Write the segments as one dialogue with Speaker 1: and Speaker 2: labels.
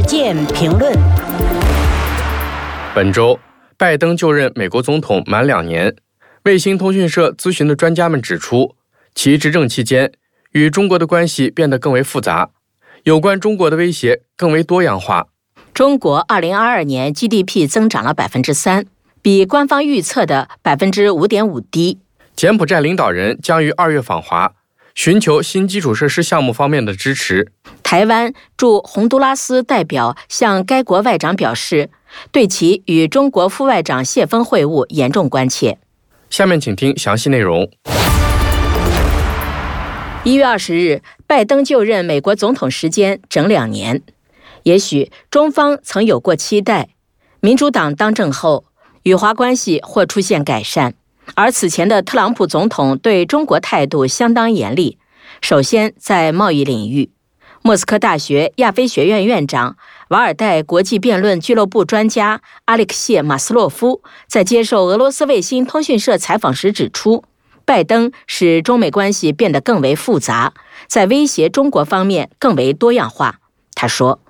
Speaker 1: 见评论。
Speaker 2: 本周，拜登就任美国总统满2年。卫星通讯社咨询的专家们指出，其执政期间与中国的关系变得更为复杂，有关中国的威胁更为多样化。
Speaker 1: 中国2022年 GDP 增长了 3%， 比官方预测的 5.5% 低。
Speaker 2: 柬埔寨领导人将于2月访华，寻求新基础设施项目方面的支持。
Speaker 1: 台湾驻洪都拉斯代表向该国外长表示，对其与中国副外长谢峰会晤严重关切。
Speaker 2: 下面请听详细内容。
Speaker 1: 1月20日，拜登就任美国总统时间整2年。也许中方曾有过期待，民主党当政后，与华关系或出现改善。而此前的特朗普总统对中国态度相当严厉，首先在贸易领域。莫斯科大学亚非学院院长、瓦尔代国际辩论俱乐部专家阿列克谢·马斯洛夫在接受俄罗斯卫星通讯社采访时指出，拜登使中美关系变得更为复杂，在威胁中国方面更为多样化。他说，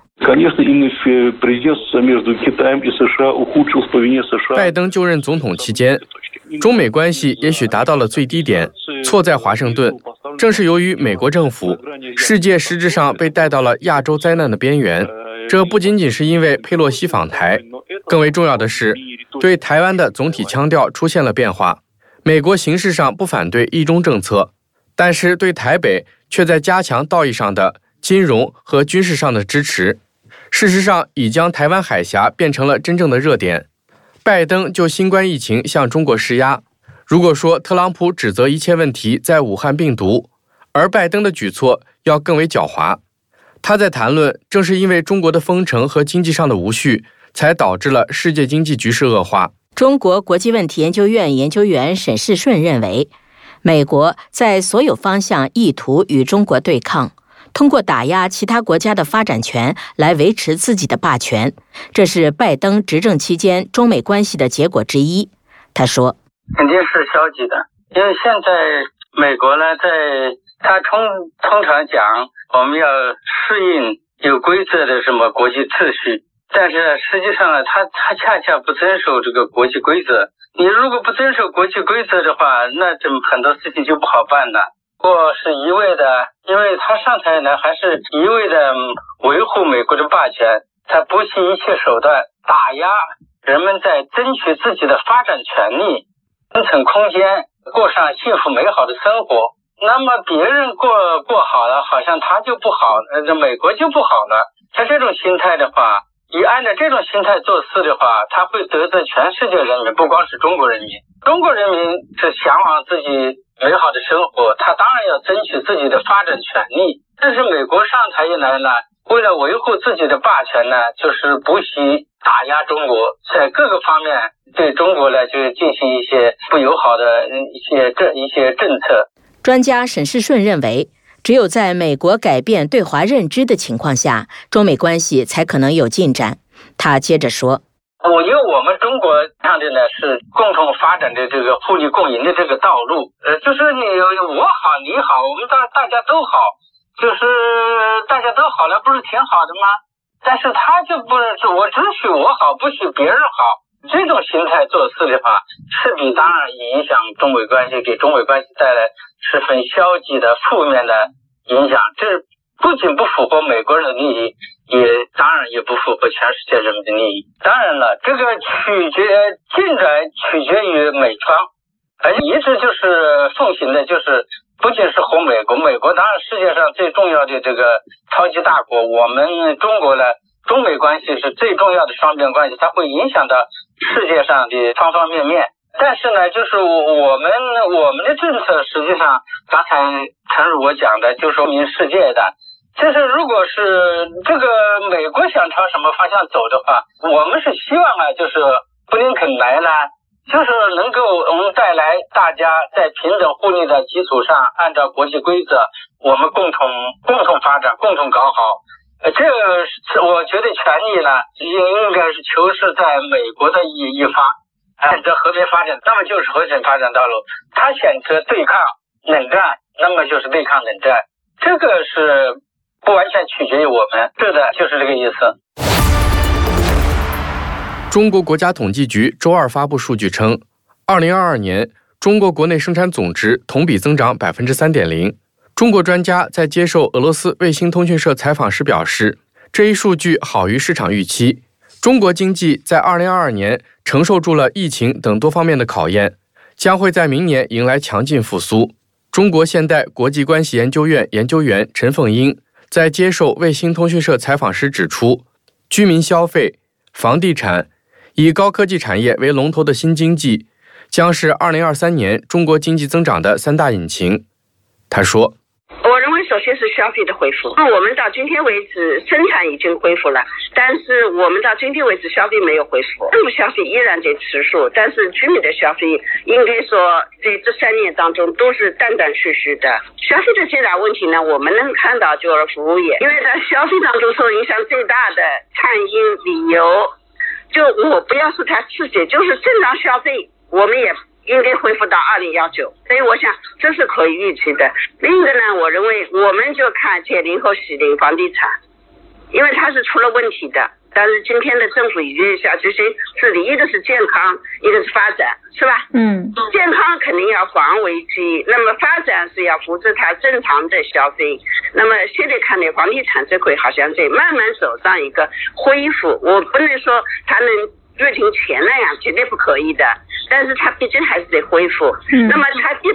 Speaker 2: 拜登就任总统期间，中美关系也许达到了最低点，错在华盛顿。正是由于美国政府，世界实质上被带到了亚洲灾难的边缘。这不仅仅是因为佩洛西访台，更为重要的是，对台湾的总体腔调出现了变化。美国形式上不反对一中政策，但是对台北却在加强道义上的、金融和军事上的支持。事实上，已将台湾海峡变成了真正的热点。拜登就新冠疫情向中国施压。如果说特朗普指责一切问题在武汉病毒，而拜登的举措要更为狡猾。他在谈论，正是因为中国的封城和经济上的无序，才导致了世界经济局势恶化。
Speaker 1: 中国国际问题研究院研究员沈世顺认为，美国在所有方向意图与中国对抗，通过打压其他国家的发展权来维持自己的霸权，这是拜登执政期间中美关系的结果之一。他说，
Speaker 3: 肯定是消极的，因为现在美国呢，他通常讲我们要适应有规则的什么国际秩序，但是实际上呢，他恰恰不遵守这个国际规则。你如果不遵守国际规则的话，那很多事情就不好办了。或是一味的，因为他上台呢，还是一味的维护美国的霸权，他不惜一切手段打压人们在争取自己的发展权利、生存空间，过上幸福美好的生活。那么别人过好了，好像他就不好，美国就不好了。他这种心态的话，一按照这种心态做事的话，他会得罪全世界人民，不光是中国人民。中国人民是向往自己美好的生活，他当然要争取自己的发展权利。但是美国上台以来呢，为了维护自己的霸权呢，就是不惜打压中国，在各个方面对中国呢就进行一些不友好的一些政策。
Speaker 1: 专家沈世顺认为，只有在美国改变对华认知的情况下，中美关系才可能有进展。他接着说，
Speaker 3: 因为我们中国上的呢是共同发展的这个互利共赢的这个道路，就是我好你好，我们大家都好，就是大家都好了，不是挺好的吗？但是他就不是我只许我好，不许别人好。这种心态做事的话，势必当然影响中美关系，给中美关系带来十分消极的负面的影响。这不仅不符合美国人的利益，当然也不符合全世界人民的利益。当然了，这个进展取决于美方，而一直就是奉行的就是不仅是和美国当然世界上最重要的这个超级大国，我们中国呢，中美关系是最重要的双边关系，它会影响到世界上的方方面面。但是呢，就是我们的政策实际上刚才诚如我讲的，就说明世界的，就是如果是这个美国想朝什么方向走的话，我们是希望啊，就是布林肯来呢，就是能够带来大家在平等互利的基础上，按照国际规则，我们共同发展，共同搞好。这个我觉得权利呢，应该是求是在美国的一方，选择和平发展，那么就是和平发展道路；他选择对抗冷战，那么就是对抗冷战。这个是不完全全取决于我们。是的，就是这个意思。
Speaker 2: 中国国家统计局周二发布数据称，2022年中国国内生产总值同比增长 3.0%。中国专家在接受俄罗斯卫星通讯社采访时表示，这一数据好于市场预期。中国经济在2022年承受住了疫情等多方面的考验，将会在明年迎来强劲复苏。中国现代国际关系研究院研究员陈凤英在接受卫星通讯社采访时指出，居民消费、房地产以高科技产业为龙头的新经济将是2023年中国经济增长的3大引擎。他说，
Speaker 4: 我认为首先是消费的恢复，我们到今天为止生产已经恢复了，但是我们到今天为止消费没有恢复，政府消费依然在持续，但是居民的消费应该说在这3年当中都是断断续续的。消费的最大问题呢，我们能看到就是服务业，因为在消费当中受影响最大的餐饮、旅游，就我不要说它刺激，就是正常消费我们也应该恢复到2019，所以我想这是可以预期的。另一个呢，我认为我们就看70后适龄房地产，因为它是出了问题的，但是今天的政府已经下决心治理，一个是健康，一个是发展，是吧？健康肯定要防危机，那么发展是要扶持它正常的消费。那么现在看的房地产这块好像在慢慢走上一个恢复，我不能说它能如今前那样，绝对不可以的，但是它毕竟还是得恢复。那么它跌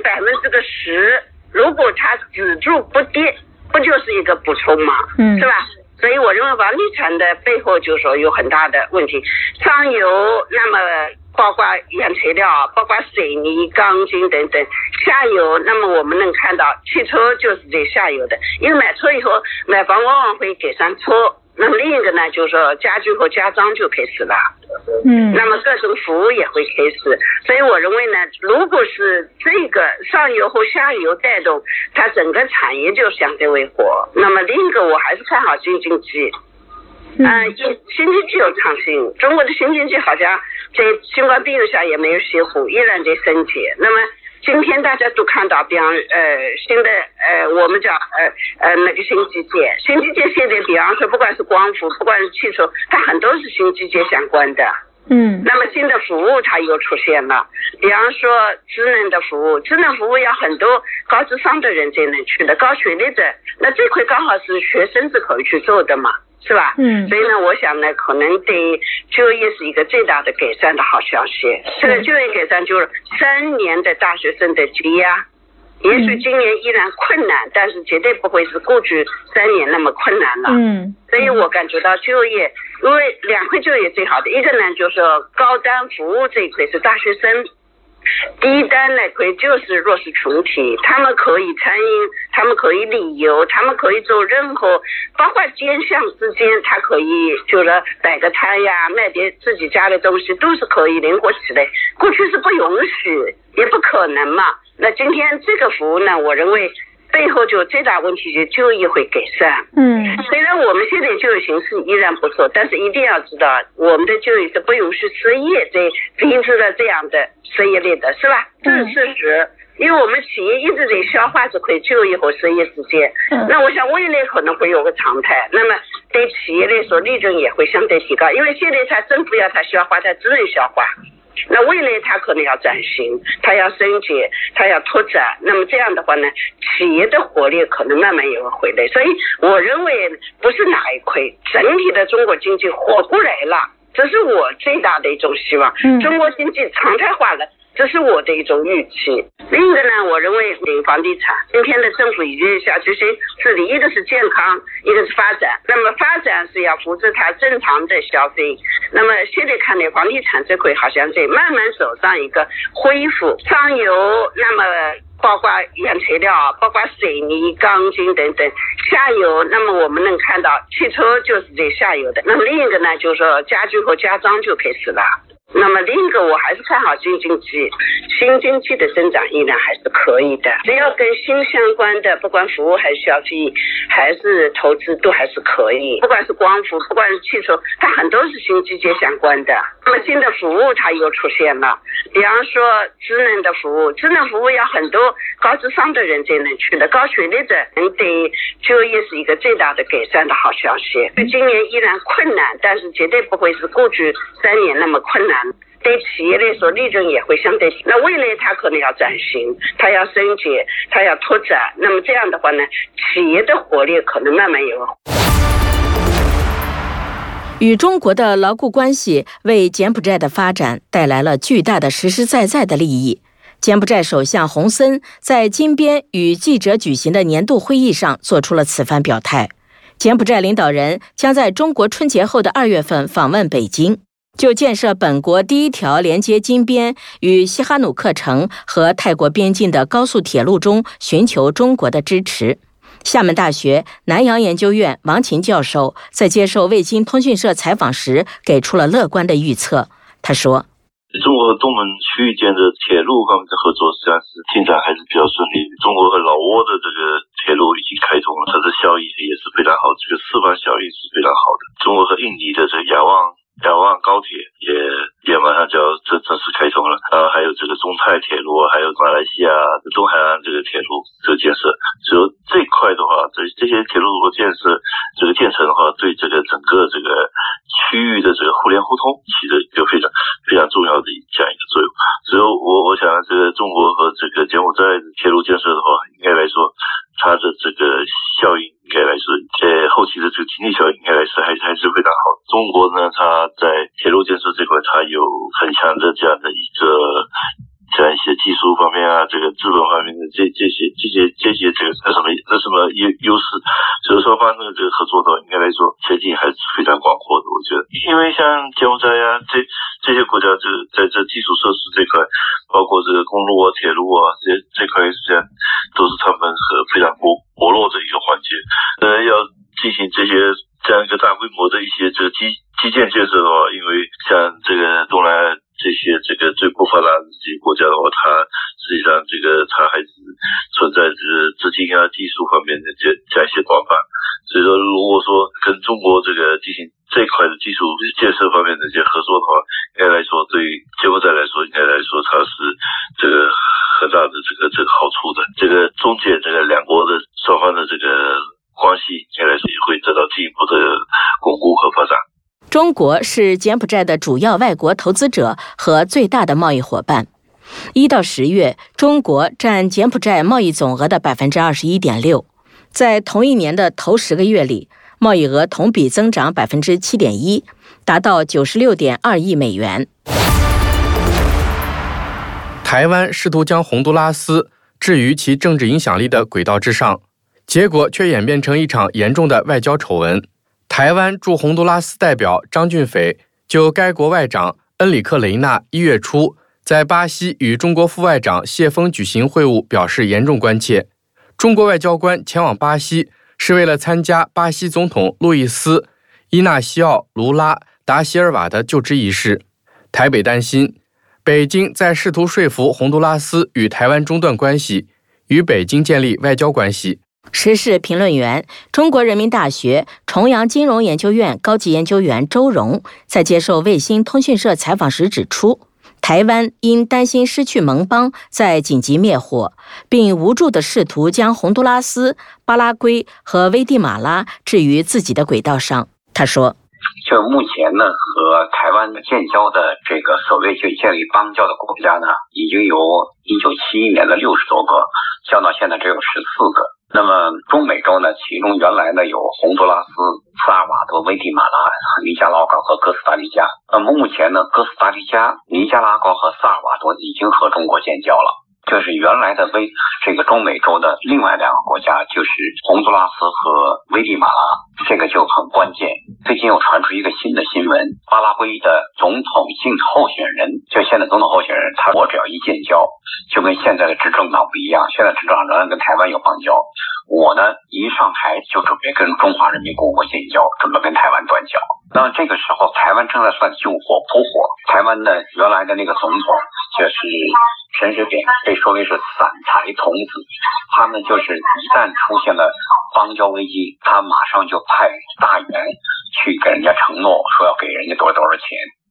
Speaker 4: 10%，如果它止住不跌，不就是一个补充嘛？是吧？所以我认为房地产的背后就说有很大的问题，上游那么包括原材料，包括水泥、钢筋等等，下游那么我们能看到汽车就是在下游的，因为买车以后买房往往会给上车。那么另一个呢，就是说家具和家装就开始了，那么各种服务也会开始，所以我认为呢，如果是这个上游和下游带动，它整个产业就相对为活。那么另一个我还是看好新经济，新经济有创新，中国的新经济好像在新冠病毒下也没有熄火，依然在升级。那么今天大家都看到，比方新的我们叫那个新基建现在比方说不管是光伏，不管是汽车，它很多是新基建相关的。那么新的服务它又出现了，比方说智能服务要很多高智商的人才能去的，高学历的，那这块刚好是学生是可以去做的嘛，是吧？所以呢，我想呢，可能对就业是一个最大的改善的好消息。这个就业改善就是3年的大学生的积压，也许今年依然困难，但是绝对不会是过去3年那么困难了。所以我感觉到就业，因为2块就业最好的，一个呢就是高端服务这一块是大学生。低端那块就是弱势群体，他们可以餐饮，他们可以旅游，他们可以做任何，包括兼项之间，他可以就是摆个摊呀，卖点自己家的东西，都是可以灵活起来。过去是不允许，也不可能嘛。那今天这个服务呢，我认为背后就最大问题就就业会改善。虽然我们现在就业形势依然不错，但是一定要知道，我们的就业是不允许失业在逼制了这样的失业率的，是吧？这是事实。因为我们企业一直在消化这块就业和失业之间，那我想未来可能会有个常态。那么对企业来说，利润也会相对提高，因为现在它政府要它消化，它只能消化。那未来它可能要转型，它要升级，它要拓展，那么这样的话呢，企业的活力可能慢慢也会回来。所以我认为不是哪一块，整体的中国经济活过来了，这是我最大的一种希望。中国经济常态化了，这是我的一种预期。另一个呢，我认为房地产，今天的政府已经下决心治理，一个是健康，一个是发展。那么发展是要扶持它正常的消费。那么现在看的房地产这块好像在慢慢走上一个恢复，上游那么包括原材料，包括水泥、钢筋等等，下游那么我们能看到汽车就是在下游的。那么另一个呢，就是说家具和家装就开始了。那么另一个我还是看好新经济的增长依然还是可以的，只要跟新相关的，不管服务还是消费还是投资都还是可以，不管是光伏，不管是汽车，它很多是新基建相关的。 那么新的服务它又出现了，比方说智能的服务，智能服务要很多高智商的人才能去的，高学历的人对就业是一个最大的改善的好消息。今年依然困难，但是绝对不会是过去3年那么困难。对企业来说，利润也会相对低。那未来它可能要转型，它要升级，它要拓展。那么这样的话呢，企业的活力可能慢慢有。
Speaker 1: 与中国的牢固关系为柬埔寨的发展带来了巨大的实实在在的利益。柬埔寨首相洪森在金边与记者举行的年度会议上做出了此番表态。柬埔寨领导人将在中国春节后的2月份访问北京，就建设本国第一条连接金边与西哈努克城和泰国边境的高速铁路中寻求中国的支持。厦门大学南洋研究院王琴教授在接受卫星通讯社采访时给出了乐观的预测。他说，
Speaker 5: 中国和东盟区域间的铁路方面的合作实际上是进展还是比较顺利。中国和老挝的这个铁路已经开通了，它的效益也是非常好，这个示范效益是非常好的。中国和印尼的这个雅望高铁也马上就要正式开通了，然后还有这个中泰铁路，还有马来西亚东海岸这个铁路这个建设，只有这一块的话，这些铁路如果建成的话，对这个整个这个区域的这个互联互通起着一个非常非常重要的这样一个作用。所以我想这个中国和这个柬埔寨的铁路建设的话，应该来说它的这个效应应该来说，后期的这个经济效应应该来说还是非常好的。中国呢，它在铁路建设这块，它有很强的这样一些技术方面啊，这个资本方面的这些这个什么优势，所以说方面的这个合作的话，应该来说前景还是非常广阔的。我觉得，因为像柬埔寨啊这些国家，在这基础设施这块，包括这个公路啊、铁路啊这块，实际上都是他们非常薄弱的一个环节。要进行这样一个大规模的一些这个基建建设的话，因为像这个东南亚这些这个最不发达的这些国家的话，它实际上它还是存在这个资金啊、技术方面的这样一些短板。所以说，如果说跟中国这个进行这一块的基础建设方面的这些合作的话，应该来说对于柬埔寨来说，应该来说它是这个很大的这个好处的。这个中间这个两国的双方的这个关系，应该来说也会得到进一步的巩固和发展。
Speaker 1: 中国是柬埔寨的主要外国投资者和最大的贸易伙伴。1到10月，中国占柬埔寨贸易总额的 21.6%。在同一年的头10个月里，贸易额同比增长 7.1%， 达到96.2亿美元。
Speaker 2: 台湾试图将洪都拉斯置于其政治影响力的轨道之上，结果却演变成一场严重的外交丑闻。台湾驻洪都拉斯代表张俊斐就该国外长恩里克雷纳1月初在巴西与中国副外长谢峰举行会晤表示严重关切。中国外交官前往巴西是为了参加巴西总统路易斯·伊纳西奥·卢拉·达席尔瓦的就职仪式。台北担心北京在试图说服洪都拉斯与台湾中断关系，与北京建立外交关系。
Speaker 1: 时事评论员、中国人民大学重阳金融研究院高级研究员周荣在接受卫星通讯社采访时指出，台湾因担心失去盟邦，在紧急灭火，并无助地试图将洪都拉斯、巴拉圭和危地马拉置于自己的轨道上。他说，
Speaker 3: 就目前呢，和台湾建交的这个所谓就建立邦交的国家呢，已经有1971年的60多个，降到现在只有14个。那么中美洲呢，其中原来呢有洪都拉斯、萨尔瓦多、危地马拉、尼加拉瓜和哥斯达黎加。那么目前呢，哥斯达黎加、尼加拉瓜和萨尔瓦多已经和中国建交了。这是原来的这个中美洲的另外2个国家，就是洪都拉斯和危地马拉，这个就很关键。最近又传出一个新的新闻，巴拉圭的总统性候选人，就现在总统候选人，我只要一建交，就跟现在的执政党不一样，现在执政党仍然跟台湾有邦交，我呢一上台就准备跟中华人民共和国建交，准备跟台湾断交。那这个时候台湾正在算救火扑火，台湾的原来的那个总统就是陈水扁，被说为是散财童子，他们就是一旦出现了邦交危机，他马上就派大员去给人家承诺说要给人家多少钱。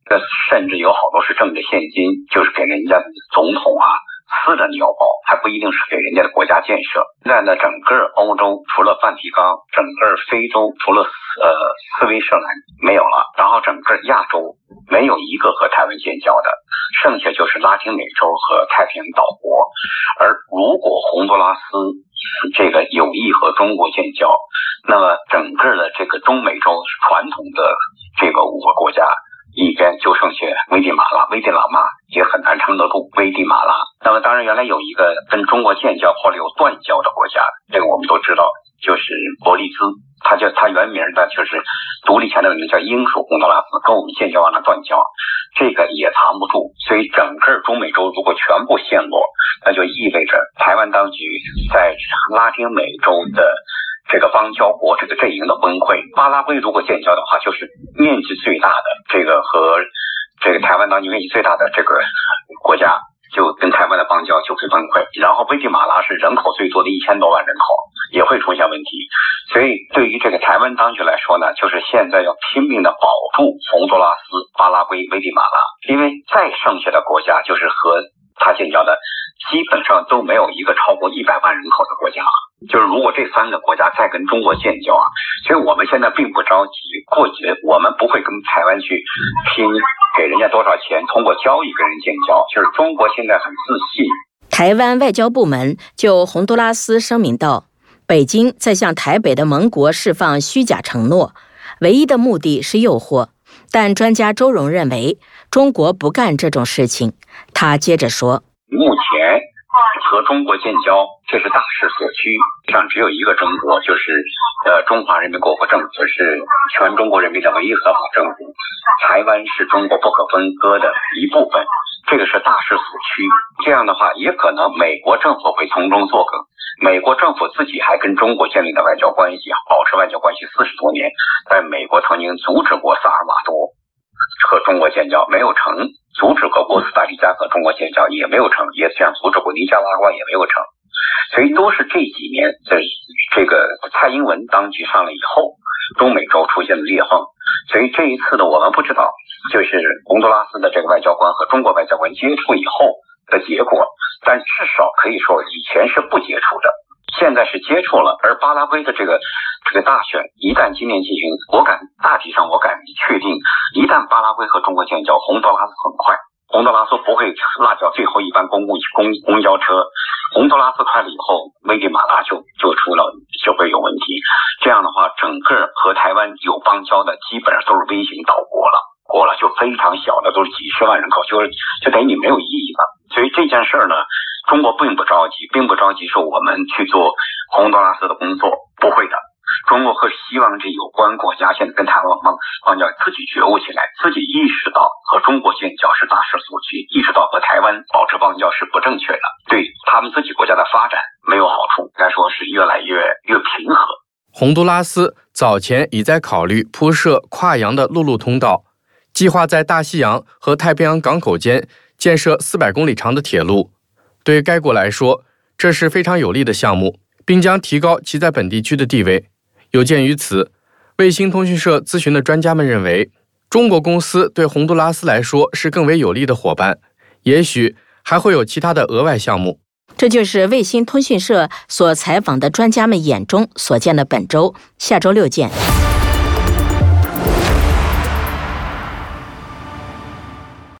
Speaker 6: 这甚至有好多是挣的现金，就是给人家总统啊私人腰包，还不一定是给人家的国家建设。现在呢，整个欧洲除了梵蒂冈，整个非洲除了斯威士兰没有了，然后整个亚洲没有一个和台湾建交的，剩下就是拉丁美洲和太平洋岛国。而如果洪都拉斯这个有意和中国建交，那么整个的这个中美洲传统的这个5个国家里边就剩下危地马拉，危地马拉也很难撑得住危地马拉。那么当然原来有一个跟中国建交后来有断交的国家，这个我们都知道，就是伯利兹，它原名呢就是独立前的名叫英属洪都拉斯，跟我们建交完了断交，这个也藏不住。所以整个中美洲如果全部陷落，那就意味着台湾当局在拉丁美洲的这个邦交国这个阵营的崩溃。巴拉圭如果建交的话，就是面积最大的这个和这个台湾当局面积最大的这个国家，就跟台湾的邦交就会崩溃。然后危地马拉是人口最多的1000多万人口，也会出现问题。所以对于这个台湾当局来说呢，就是现在要拼命的保住洪都拉斯、巴拉圭、危地马拉，因为再剩下的国家就是和他建交的基本上都没有一个超过100万人口的国家。就是如果这3个国家再跟中国建交啊，所以我们现在并不着急过节，我们不会跟台湾去拼给人家多少钱，通过交易跟人建交。就是中国现在很自信。
Speaker 1: 台湾外交部门就洪都拉斯声明道，北京在向台北的盟国释放虚假承诺，唯一的目的是诱惑。但专家周荣认为，中国不干这种事情。他接着说，
Speaker 6: 目前和中国建交，这是大势所趋，上只有一个中国，就是中华人民共和国政府是全中国人民的唯一合法政府，台湾是中国不可分割的一部分，这个是大势所趋。这样的话，也可能美国政府会从中作梗。美国政府自己还跟中国建立了外交关系，保持外交关系40多年，但美国曾经阻止过萨尔瓦多和中国建交，没有成；阻止过哥斯达黎加和中国建交，也没有成；也想阻止过尼加拉瓜，也没有成。所以都是这几年这个蔡英文当局上来以后，中美洲出现了裂缝。所以这一次呢，我们不知道就是洪都拉斯的这个外交官和中国外交官接触以后的结果，但至少可以说以前是不接触的，现在是接触了。而巴拉圭的这个大选一旦今年进行，大体上我敢确定，一旦巴拉圭和中国建交，洪都拉斯很快，洪都拉斯不会落掉最后一班公交车，洪都拉斯快了以后，危地马拉就会有问题。这样的话，整个和台湾有邦交的基本上都是微型岛国了，就非常小的，都是几十万人口，就等于没有意义了。所以这件事呢，中国并不着急说我们去做洪都拉斯的工作，不会的。中国和希望这有关国家现在跟台湾邦交自己觉悟起来，自己意识到和中国建交是大势所趋，意识到和台湾保持邦交是不正确的，对他们自己国家的发展没有好处，该说是越来越平和。
Speaker 2: 洪都拉斯早前已在考虑铺设跨洋的陆路通道，计划在大西洋和太平洋港口间建设400公里长的铁路。对该国来说，这是非常有利的项目，并将提高其在本地区的地位。有鉴于此，卫星通讯社咨询的专家们认为，中国公司对洪都拉斯来说是更为有利的伙伴，也许还会有其他的额外项目。
Speaker 1: 这就是卫星通讯社所采访的专家们眼中所见的本周，下周6见。